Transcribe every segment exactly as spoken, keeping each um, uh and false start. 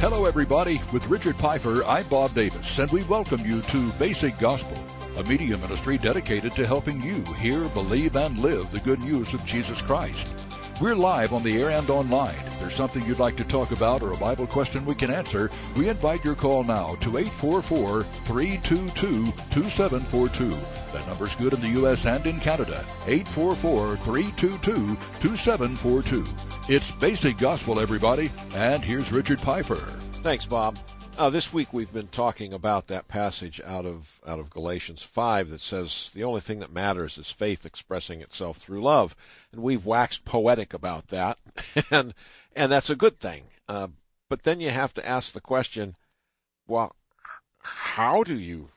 Hello, everybody. With Richard Piper, I'm Bob Davis, and we welcome you to Basic Gospel, a media ministry dedicated to helping you hear, believe, and live the good news of Jesus Christ. We're live on the air and online. If there's something you'd like to talk about or a Bible question we can answer, we invite your call now to eight four four, three two two, two seven four two. That number's good in the U S and in Canada. eight four four, three two two, two seven four two. It's Basic Gospel, everybody, and here's Richard Piper. Thanks, Bob. Uh, this week we've been talking about that passage out of out of Galatians five that says the only thing that matters is faith expressing itself through love, and we've waxed poetic about that, and and that's a good thing. Uh, but then you have to ask the question, well, how do you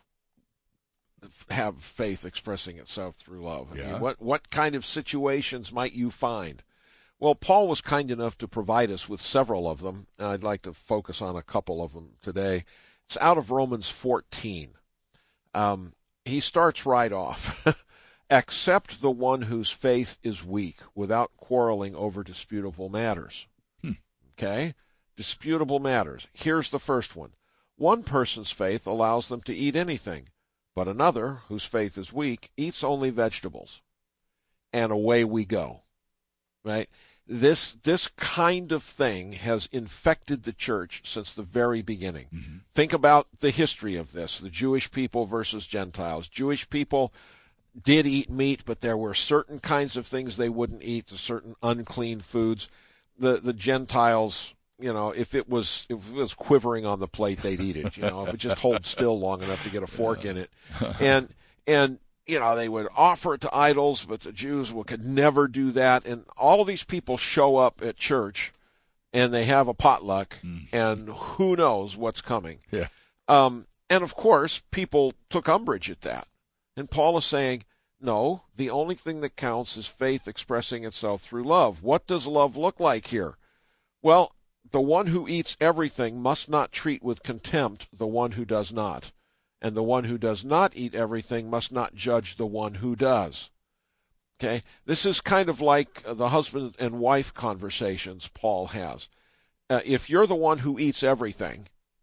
have faith expressing itself through love? I Yeah. mean, what what kind of situations might you find? Well, Paul was kind enough to provide us with several of them. I'd like to focus on a couple of them today. It's out of Romans fourteen. Um, he starts right off. Accept the one whose faith is weak without quarreling over disputable matters. Hmm. Okay? Disputable matters. Here's the first one. One person's faith allows them to eat anything, but another, whose faith is weak, eats only vegetables. And away we go. Right? This this kind of thing has infected the church since the very beginning. Mm-hmm. Think about the history of this, the Jewish people versus Gentiles. Jewish people did eat meat, but there were certain kinds of things they wouldn't eat, certain unclean foods. The the Gentiles, you know, if it was if it was quivering on the plate, they'd eat it. You know, if it just holds still long enough to get a fork in it. And and you know, they would offer it to idols, but the Jews could never do that. And all of these people show up at church, and they have a potluck, mm. and who knows what's coming. Yeah. Um, and, of course, people took umbrage at that. And Paul is saying, no, the only thing that counts is faith expressing itself through love. What does love look like here? Well, the one who eats everything must not treat with contempt the one who does not. And the one who does not eat everything must not judge the one who does. Okay? This is kind of like the husband and wife conversations Paul has. Uh, if you're the one who eats everything,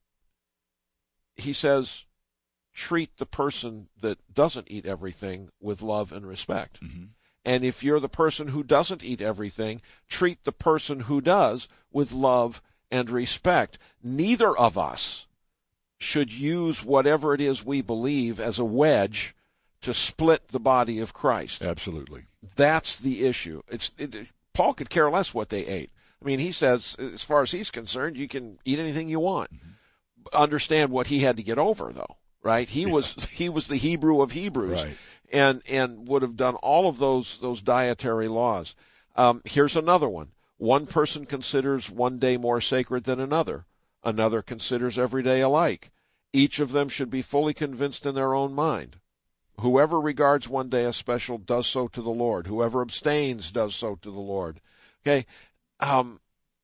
he says, treat the person that doesn't eat everything with love and respect. Mm-hmm. And if you're the person who doesn't eat everything, treat the person who does with love and respect. Neither of us should use whatever it is we believe as a wedge to split the body of Christ. Absolutely. That's the issue. It's it, Paul could care less what they ate. I mean, he says, as far as he's concerned, you can eat anything you want. Mm-hmm. Understand what he had to get over, though, right? He yeah. was he was the Hebrew of Hebrews, right. and and would have done all of those those dietary laws. Um, here's another one. One person considers one day more sacred than another. Another considers every day alike. Each of them should be fully convinced in their own mind. Whoever regards one day as special does so to the Lord. Whoever abstains does so to the Lord. Okay, um,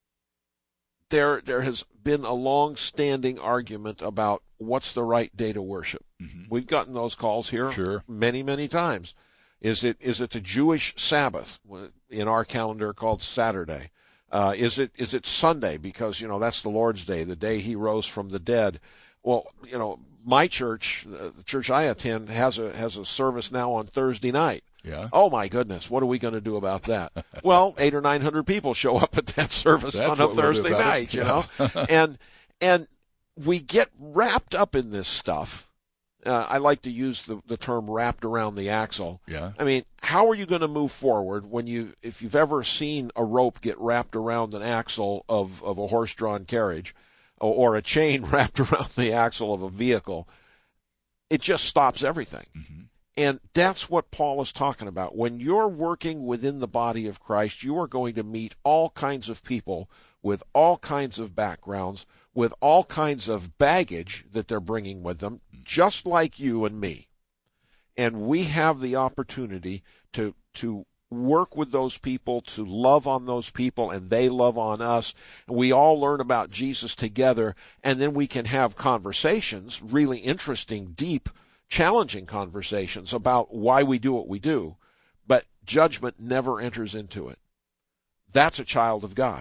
there there has been a long-standing argument about what's the right day to worship. Mm-hmm. We've gotten those calls here sure. many, many times. Is it is it the Jewish Sabbath in our calendar called Saturday? Uh, is it is it Sunday because, you know, that's the Lord's Day, the day he rose from the dead? Well, you know, my church, uh, the church I attend, has a has a service now on Thursday night. Yeah. Oh, my goodness, what are we going to do about that? Well, eight or nine hundred people show up at that service that's on a Thursday night, it. you know? and and we get wrapped up in this stuff. Uh, I like to use the, the term wrapped around the axle. Yeah. I mean, how are you going to move forward when you, if you've ever seen a rope get wrapped around an axle of, of a horse-drawn carriage or, or a chain wrapped around the axle of a vehicle, it just stops everything. Mm-hmm. And that's what Paul is talking about. When you're working within the body of Christ, you are going to meet all kinds of people with all kinds of backgrounds, with all kinds of baggage that they're bringing with them, just like you and me. And we have the opportunity to to work with those people, to love on those people, and they love on us. And we all learn about Jesus together, and then we can have conversations, really interesting, deep, challenging conversations about why we do what we do. But judgment never enters into it. That's a child of God.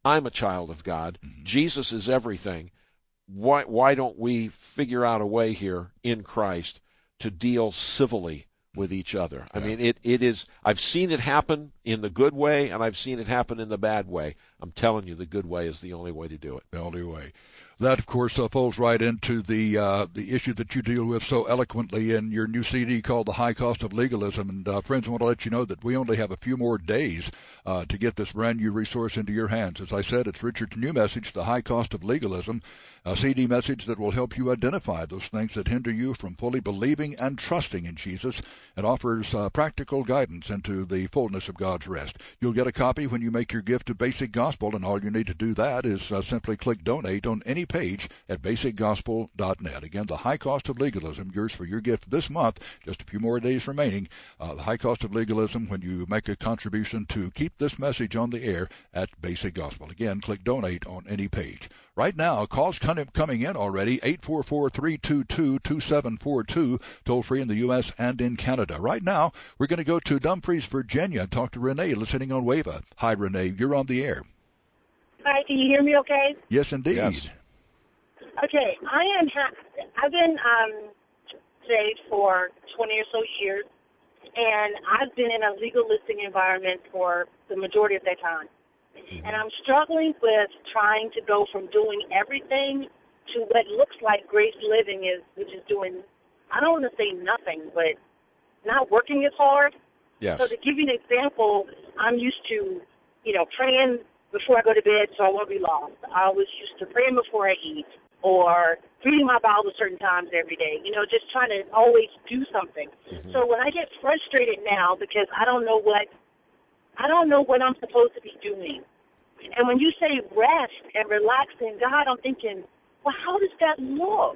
I'm a child of God. Mm-hmm. Jesus is everything. Why, why don't we figure out a way here in Christ to deal civilly with each other? I yeah. mean, it, it is, I've seen it happen in the good way, and I've seen it happen in the bad way. I'm telling you, the good way is the only way to do it. The only way. That, of course, uh, falls right into the uh, the issue that you deal with so eloquently in your new C D called The High Cost of Legalism. And, uh, friends, I want to let you know that we only have a few more days uh, to get this brand new resource into your hands. As I said, it's Richard's new message, The High Cost of Legalism, a C D message that will help you identify those things that hinder you from fully believing and trusting in Jesus, and offers uh, practical guidance into the fullness of God's rest. You'll get a copy when you make your gift to Basic Gospel, and all you need to do that is uh, simply click Donate on any page at basic gospel dot net. Again, The High Cost of Legalism, yours for your gift this month. Just a few more days remaining. Uh, the High Cost of Legalism, when you make a contribution to keep this message on the air at Basic Gospel. Again, click Donate on any page. Right now, calls coming in already, eight four four, three two two, two seven four two, toll-free in the U S and in Canada. Right now, we're going to go to Dumfries, Virginia, and talk to Renee, listening on WAVA. Hi, Renee. You're on the air. Hi, can you hear me okay? Yes, indeed. Yes. Okay, I am. Ha- I've been um, saved for twenty or so years, and I've been in a legalistic environment for the majority of that time. Mm-hmm. And I'm struggling with trying to go from doing everything to what looks like grace living is, which is doing, I don't want to say nothing, but not working as hard. Yes. So to give you an example, I'm used to, you know, praying before I go to bed so I won't be lost. I was used to praying before I eat, or reading my Bible certain times every day, you know, just trying to always do something. Mm-hmm. So when I get frustrated now because I don't know what, I don't know what I'm supposed to be doing. And when you say rest and relax in God, I'm thinking, well, how does that look?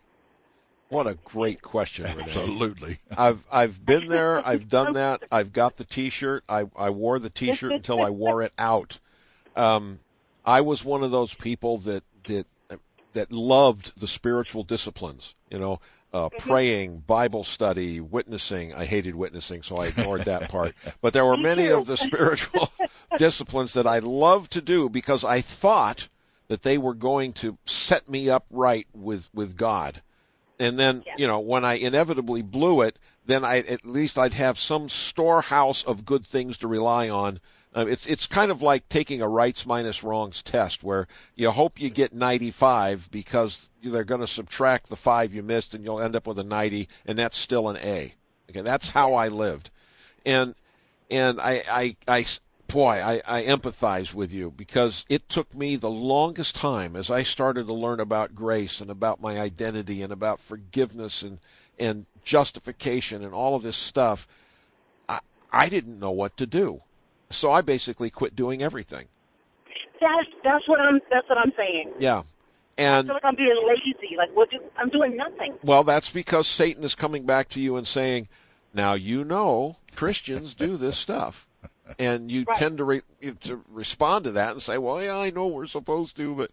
What a great question, Renee. Absolutely. I've I've been there. I've done that. I've got the T-shirt. I, I wore the T-shirt until I wore it out. Um, I was one of those people that that that loved the spiritual disciplines. You know, uh, praying, Bible study, witnessing. I hated witnessing, so I ignored that part. But there were many of the spiritual disciplines that I loved to do because I thought that they were going to set me up right with, with God. And then, yes. you know, when I inevitably blew it, then I at least I'd have some storehouse of good things to rely on. Uh, it's it's kind of like taking a rights minus wrongs test where you hope you get ninety-five because they're going to subtract the five you missed and you'll end up with a ninety, and that's still an A. Okay, that's how I lived. And and I, I, I boy, I, I empathize with you because it took me the longest time as I started to learn about grace and about my identity and about forgiveness and, and justification and all of this stuff. I, I didn't know what to do. So I basically quit doing everything. That's that's what I'm that's what I'm saying. Yeah. And I feel like I'm being lazy. Like what do, I'm doing nothing. Well, that's because Satan is coming back to you and saying, now you know Christians do this stuff. And you right. tend to re- to respond to that and say, well, yeah, I know we're supposed to, but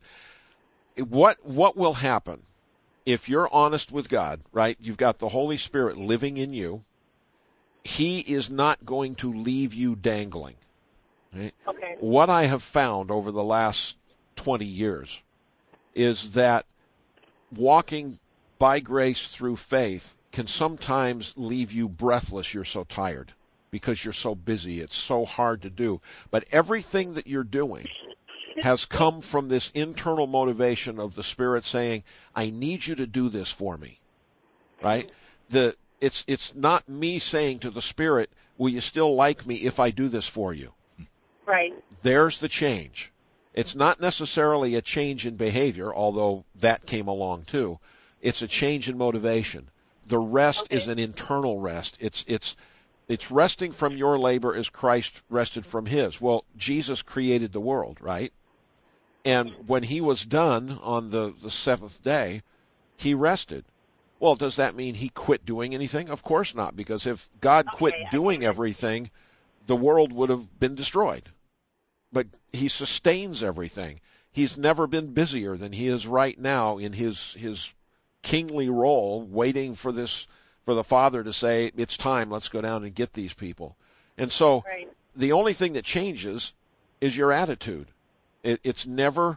what what will happen if you're honest with God, right? You've got the Holy Spirit living in you. He is not going to leave you dangling. Right? Okay. What I have found over the last twenty years is that walking by grace through faith can sometimes leave you breathless. You're so tired because you're so busy. It's so hard to do. But everything that you're doing has come from this internal motivation of the Spirit saying, I need you to do this for me. Right? The it's it's not me saying to the Spirit, will you still like me if I do this for you? Right. There's the change. It's not necessarily a change in behavior, although that came along too. It's a change in motivation. The rest okay. is an internal rest. It's it's it's resting from your labor as Christ rested from his. Well, Jesus created the world, right? And when he was done on the, the seventh day, he rested. Well, does that mean he quit doing anything? Of course not, because if God okay, quit doing everything, the world would have been destroyed. But he sustains everything. He's never been busier than he is right now in his his kingly role, waiting for this for the Father to say, it's time, let's go down and get these people. And so right. the only thing that changes is your attitude. It, it's never,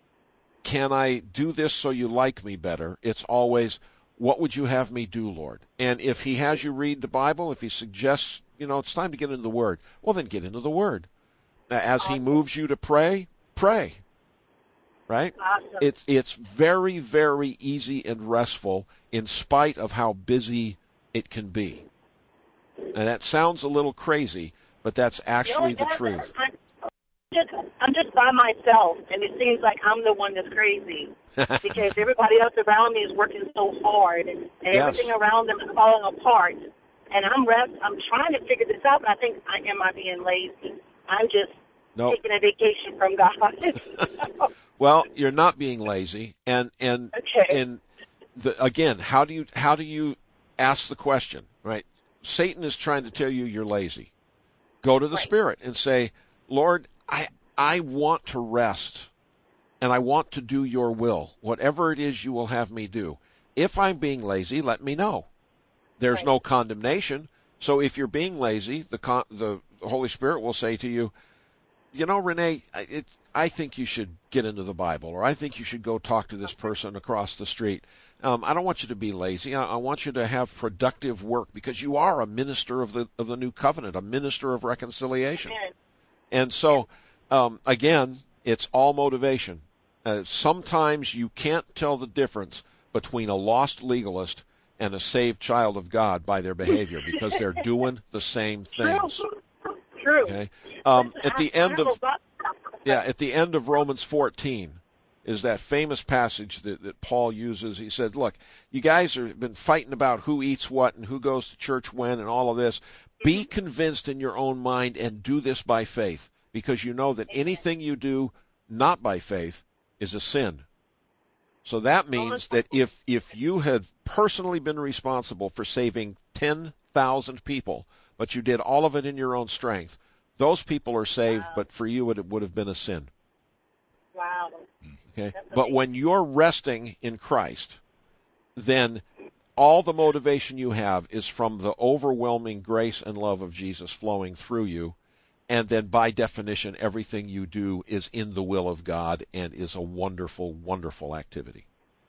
can I do this so you like me better? It's always, what would you have me do, Lord? And if he has you read the Bible, if he suggests, you know, it's time to get into the Word, well, then get into the Word. As he moves you to pray, pray. Right? Awesome. It's it's very, very easy and restful in spite of how busy it can be. And that sounds a little crazy, but that's actually no, the truth. I'm just, I'm just by myself, and it seems like I'm the one that's crazy because everybody else around me is working so hard, and Yes. everything around them is falling apart. And I'm rest. I'm trying to figure this out, but I think I am I being lazy. I'm just Nope. taking a vacation from God. Well, you're not being lazy, and and Okay. and the, again, how do you how do you ask the question? Right? Satan is trying to tell you you're lazy. Go to the Right. Spirit and say, Lord, I I want to rest, and I want to do your will, whatever it is you will have me do. If I'm being lazy, let me know. There's Right. no condemnation. So if you're being lazy, the con- the Holy Spirit will say to you, you know, Renee, it, I think you should get into the Bible, or I think you should go talk to this person across the street. Um, I don't want you to be lazy. I, I want you to have productive work because you are a minister of the of the new covenant, a minister of reconciliation. Amen. And so, um, again, it's all motivation. Uh, sometimes you can't tell the difference between a lost legalist and a saved child of God by their behavior because they're doing the same things. True. True. Okay. Um, at the I- end I of have a lot- yeah, at the end of Romans fourteen is that famous passage that, that Paul uses. He said, "Look, you guys have been fighting about who eats what and who goes to church when and all of this. Be convinced in your own mind and do this by faith, because you know that anything you do not by faith is a sin." So that means that if if you had personally been responsible for saving ten thousand people, but you did all of it in your own strength, those people are saved, Wow. but for you it would have been a sin. Wow. Okay? That's But when you're resting in Christ, then all the motivation you have is from the overwhelming grace and love of Jesus flowing through you. And then by definition, everything you do is in the will of God and is a wonderful, wonderful activity.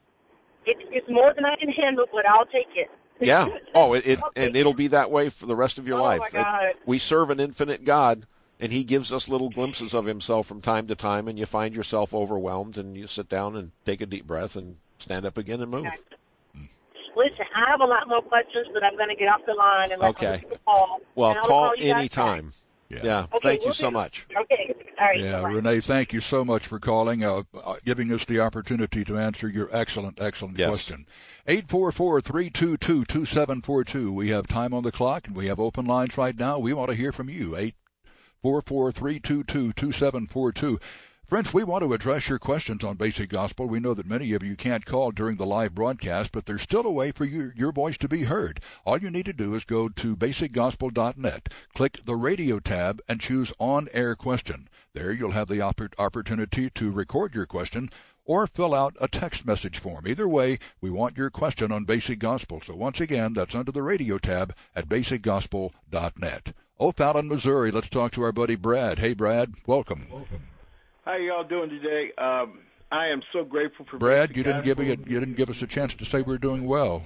It's it's more than I can handle, but I'll take it. Yeah. Oh, it, it I'll take and it'll be that way for the rest of your Oh, life. my God. It- we serve an infinite God, and he gives us little glimpses of himself from time to time, and you find yourself overwhelmed, and you sit down and take a deep breath and stand up again and move. Listen, I have a lot more questions, but I'm going to get off the line and let Okay. other people call. Well, and I'll call you guys anytime. Yeah. Yeah. back. Okay, Thank you will so do. much. Okay. All right. Yeah, bye-bye. Renee, thank you so much for calling, uh, uh, giving us the opportunity to answer your excellent, excellent Yes. question. eight four four, three two two, two seven four two. We have time on the clock, and we have open lines right now. We want to hear from you. eight four four, three two two, two seven four two. Friends, we want to address your questions on Basic Gospel. We know that many of you can't call during the live broadcast, but there's still a way for you, your voice to be heard. All you need to do is go to basic gospel dot net, click the radio tab, and choose On-Air Question. There you'll have the oppor- opportunity to record your question or fill out a text message form. Either way, we want your question on Basic Gospel. So once again, that's under the radio tab at basic gospel dot net. O'Fallon, Missouri. Let's talk to our buddy Brad. Hey, Brad, welcome. How y'all doing today? Um, I am so grateful for Brad, Basic you didn't give me Gospel. a, you didn't give us a chance to say we're doing well.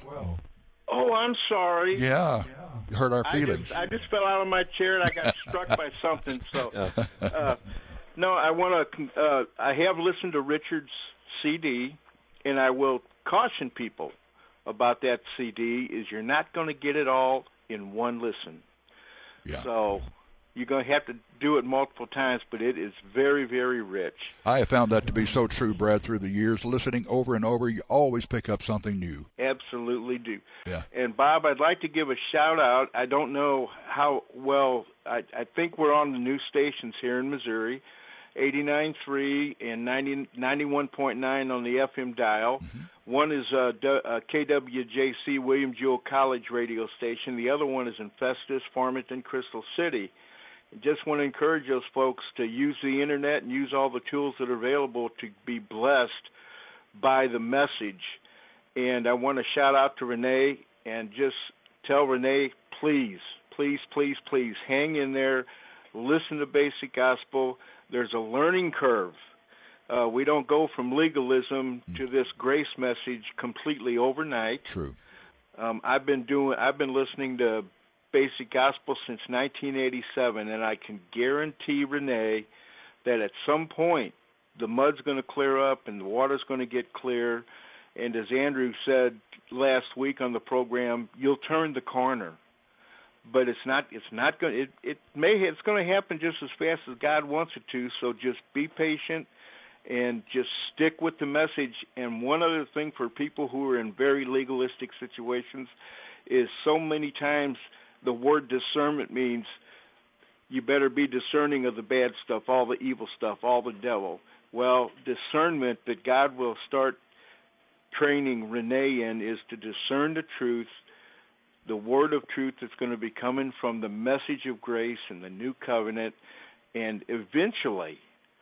Oh, I'm sorry. Yeah, you hurt our I feelings. just, I just fell out of my chair and I got struck by something. So, uh, no, I want to. Uh, I have listened to Richard's C D, and I will caution people about that C D. Is you're not going to get it all in one listen. Yeah. So you're going to have to do it multiple times, but it is very, very rich. I have found that to be so true, Brad, through the years. Listening over and over, you always pick up something new. Absolutely do. Yeah. And, Bob, I'd like to give a shout-out. I don't know how well – I I think we're on the new stations here in Missouri, eighty-nine point three and ninety, ninety-one point nine on the F M dial. Mm-hmm. One is uh, D- uh, K W J C, William Jewell College radio station. The other one is in Festus, Farmington, Crystal City. Just want to encourage those folks to use the Internet and use all the tools that are available to be blessed by the message. And I want to shout out to Renee and just tell Renee, please, please, please, please, hang in there, listen to Basic Gospel. There's a learning curve. Uh, we don't go from legalism to this grace message completely overnight. True. Um, I've been doing. I've been listening to Basic Gospel since nineteen eighty-seven, and I can guarantee Renee that at some point the mud's going to clear up and the water's going to get clear. And as Andrew said last week on the program, you'll turn the corner. But it's not. It's not going. It, it may. It's going to happen just as fast as God wants it to. So just be patient and just stick with the message. And one other thing for people who are in very legalistic situations is so many times the word discernment means you better be discerning of the bad stuff, all the evil stuff, all the devil. Well, discernment that God will start training Renee in is to discern the truth, the word of truth that's going to be coming from the message of grace and the new covenant, and eventually,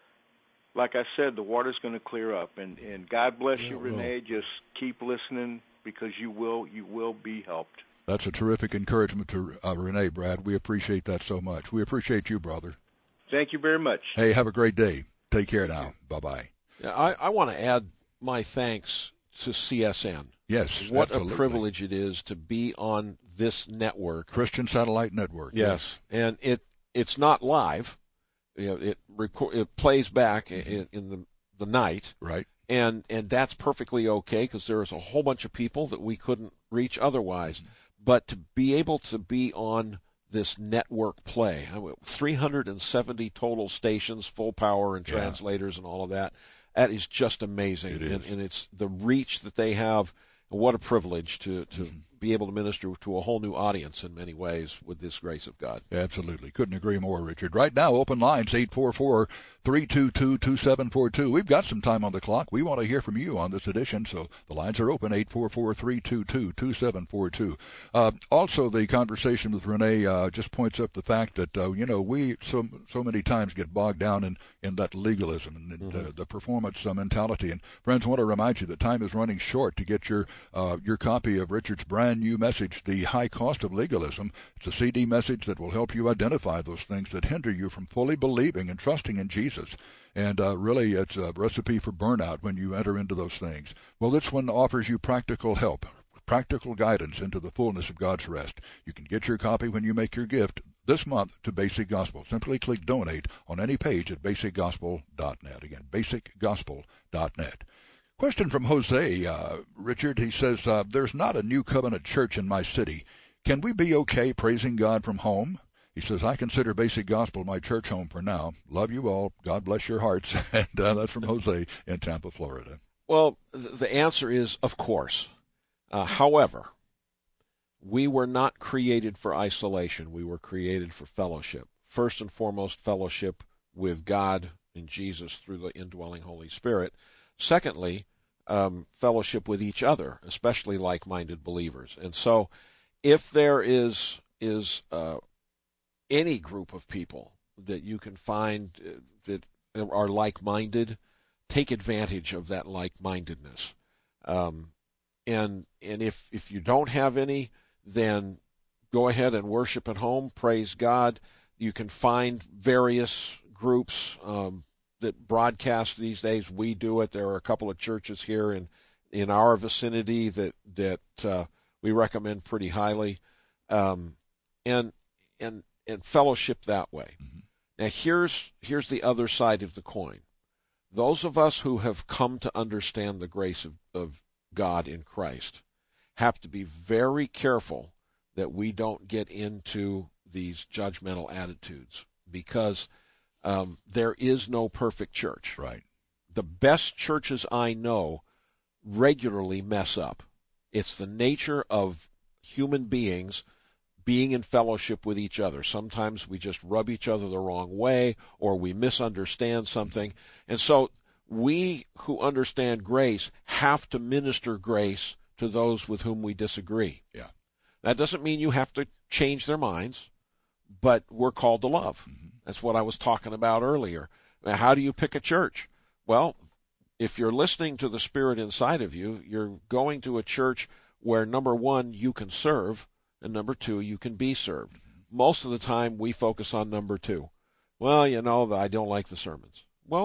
like I said, the water's going to clear up. And, and God bless yeah, you, Renee. Just keep listening because you will you will be helped. That's a terrific encouragement to uh, Renee, Brad. We appreciate that so much. We appreciate you, brother. Thank you very much. Hey, have a great day. Take care now. Bye-bye. Yeah, I, I want to add my thanks to C S N. Yes, What absolutely. a privilege it is to be on this network. Christian Satellite Network. Yes, yes. And it it's not live. You know, it record, it plays back in, in the the night. Right. And and that's perfectly okay because there's a whole bunch of people that we couldn't reach otherwise. Mm-hmm. But to be able to be on this network play, I mean, three hundred seventy total stations, full power and translators yeah. and all of that, that is just amazing. It is. And, and it's the reach that they have. And what a privilege to, to mm-hmm. be able to minister to a whole new audience in many ways with this grace of God. Absolutely. Couldn't agree more, Richard. Right now, open lines, eight four four, three two two, two seven four two. We've got some time on the clock. We want to hear from you on this edition, so the lines are open, eight four four, three two two, two seven four two. Uh, also, the conversation with Renee uh, just points up the fact that, uh, you know, we so so many times get bogged down in, in that legalism and mm-hmm. the, the performance uh, mentality. And, friends, I want to remind you that time is running short to get your Uh, your copy of Richard's brand new message, The High Cost of Legalism. It's a C D message that will help you identify those things that hinder you from fully believing and trusting in Jesus. And uh, really, it's a recipe for burnout when you enter into those things. Well, this one offers you practical help, practical guidance into the fullness of God's rest. You can get your copy when you make your gift this month to Basic Gospel. Simply click Donate on any page at basic gospel dot net. Again, basic gospel dot net. Question from Jose, uh, Richard. He says, uh, there's not a New Covenant church in my city. Can we be okay praising God from home? He says, I consider Basic Gospel my church home for now. Love you all. God bless your hearts. And uh, that's from Jose in Tampa, Florida. Well, th- the answer is, of course. Uh, however, we were not created for isolation. We were created for fellowship. First and foremost, fellowship with God and Jesus through the indwelling Holy Spirit. Secondly, um, fellowship with each other, especially like-minded believers. And so if there is is uh, any group of people that you can find that are like-minded, take advantage of that like-mindedness. Um, and and if, if you don't have any, then go ahead and worship at home, praise God. You can find various groups um that broadcast these days. We do it. There are a couple of churches here in, in our vicinity that that uh, we recommend pretty highly, um, and and and fellowship that way. Mm-hmm. Now here's here's the other side of the coin. Those of us who have come to understand the grace of, of God in Christ have to be very careful that we don't get into these judgmental attitudes, because Um, there is no perfect church. Right. The best churches I know regularly mess up. It's the nature of human beings being in fellowship with each other. Sometimes we just rub each other the wrong way, or we misunderstand something. And so we who understand grace have to minister grace to those with whom we disagree. Yeah. That doesn't mean you have to change their minds, but we're called to love. Mm-hmm. That's what I was talking about earlier. Now, how do you pick a church? Well, if you're listening to the Spirit inside of you, you're going to a church where, number one, you can serve, and number two, you can be served. Most of the time, we focus on number two. Well, you know, I don't like the sermons. Well,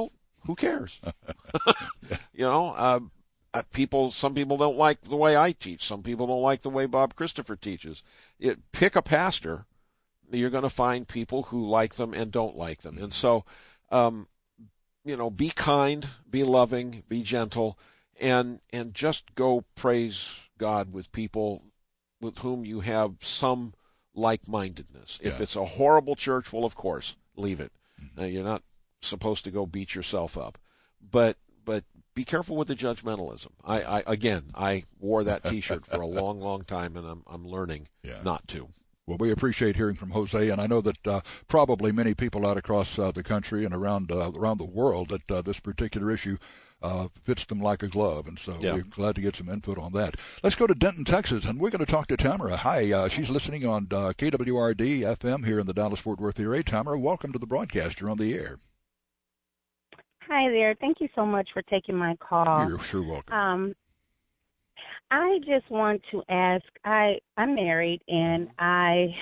who cares? you know, uh, people. Some people don't like the way I teach. Some people don't like the way Bob Christopher teaches. It, pick a pastor. You're going to find people who like them and don't like them. And so, um, you know, be kind, be loving, be gentle, and and just go praise God with people with whom you have some like-mindedness. Yeah. If it's a horrible church, well, of course, leave it. Mm-hmm. Uh, you're not supposed to go beat yourself up. But but be careful with the judgmentalism. I, I again, I wore that T-shirt for a long, long time, and I'm I'm learning yeah. not to. Well, we appreciate hearing from Jose, and I know that uh, probably many people out across uh, the country and around uh, around the world that uh, this particular issue uh, fits them like a glove, and so yeah. we're glad to get some input on that. Let's go to Denton, Texas, and we're going to talk to Tamara. Hi, uh, she's listening on uh, K W R D F M here in the Dallas-Fort Worth area. Tamara, welcome to the broadcast. You're on the air. Hi there. Thank you so much for taking my call. You're sure welcome. Um, I just want to ask, I, I'm married, and I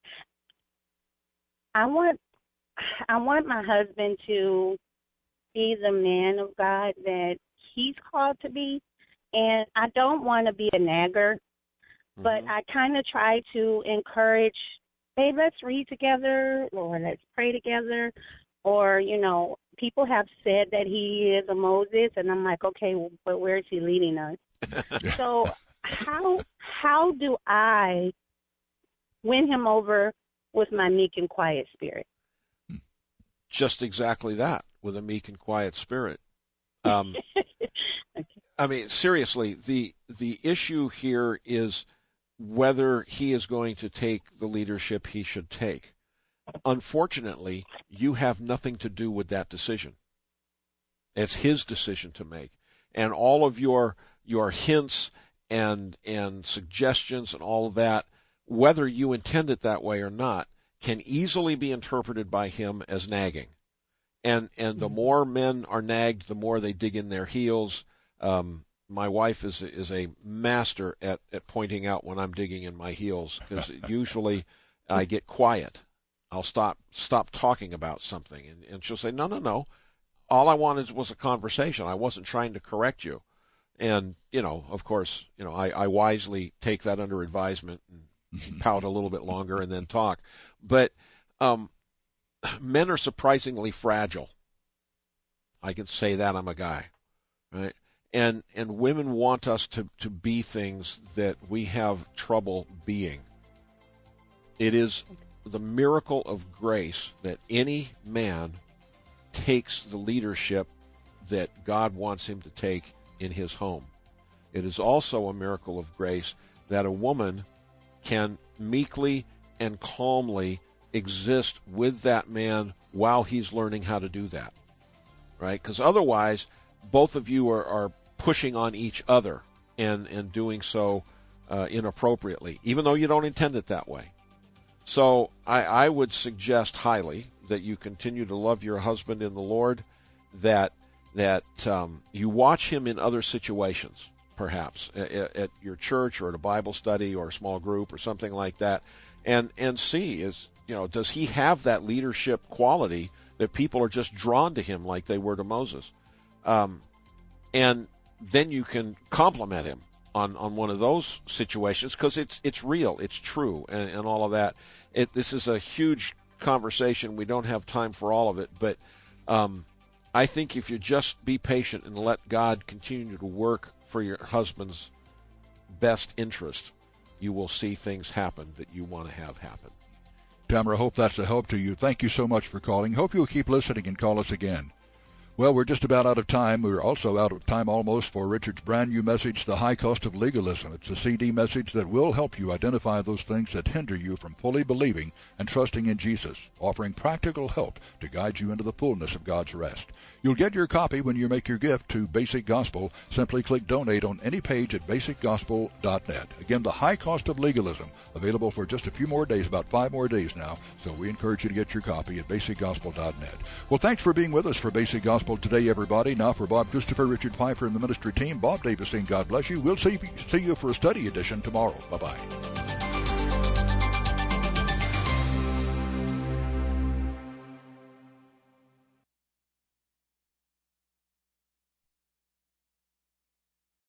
I want I want my husband to be the man of God that he's called to be, and I don't want to be a nagger, mm-hmm. but I kind of try to encourage, hey, let's read together, or let's pray together, or, you know, people have said that he is a Moses, and I'm like, okay, well, but where is he leading us? So how how do I win him over with my meek and quiet spirit? Just exactly that, with a meek and quiet spirit. Um, okay. I mean, seriously, the the issue here is whether he is going to take the leadership he should take. Unfortunately, you have nothing to do with that decision. It's his decision to make. And all of your your hints and and suggestions and all of that, whether you intend it that way or not, can easily be interpreted by him as nagging. And and the more men are nagged, the more they dig in their heels. Um, my wife is is a master at, at pointing out when I'm digging in my heels, because usually I get quiet. I'll stop stop talking about something, and, and she'll say, no, no, no. All I wanted was a conversation. I wasn't trying to correct you. And, you know, of course, you know, I, I wisely take that under advisement and pout a little bit longer and then talk. But um, men are surprisingly fragile. I can say that, I'm a guy, right? And and women want us to, to be things that we have trouble being. It is the miracle of grace that any man takes the leadership that God wants him to take in his home. It is also a miracle of grace that a woman can meekly and calmly exist with that man while he's learning how to do that, right? Because otherwise, both of you are, are pushing on each other and, and doing so uh, inappropriately, even though you don't intend it that way. So I, I would suggest highly that you continue to love your husband in the Lord, that that um, you watch him in other situations, perhaps at, at your church or at a Bible study or a small group or something like that, and and see, is you know, does he have that leadership quality that people are just drawn to him like they were to Moses, um, and then you can compliment him on, on one of those situations, because it's it's real, it's true, and, and all of that. It, this is a huge conversation. We don't have time for all of it, but um, I think if you just be patient and let God continue to work for your husband's best interest, you will see things happen that you want to have happen. Tamara, hope that's a help to you. Thank you so much for calling. Hope you'll keep listening and call us again. Well, we're just about out of time. We're also out of time almost for Richard's brand new message, The High Cost of Legalism. It's a C D message that will help you identify those things that hinder you from fully believing and trusting in Jesus, offering practical help to guide you into the fullness of God's rest. You'll get your copy when you make your gift to Basic Gospel. Simply click Donate on any page at basic gospel dot net. Again, The High Cost of Legalism, available for just a few more days, about five more days now. So we encourage you to get your copy at basic gospel dot net. Well, thanks for being with us for Basic Gospel today, everybody. Now for Bob Christopher, Richard Pfeiffer, and the ministry team, Bob Davis saying God bless you. We'll see, see you for a study edition tomorrow. Bye-bye.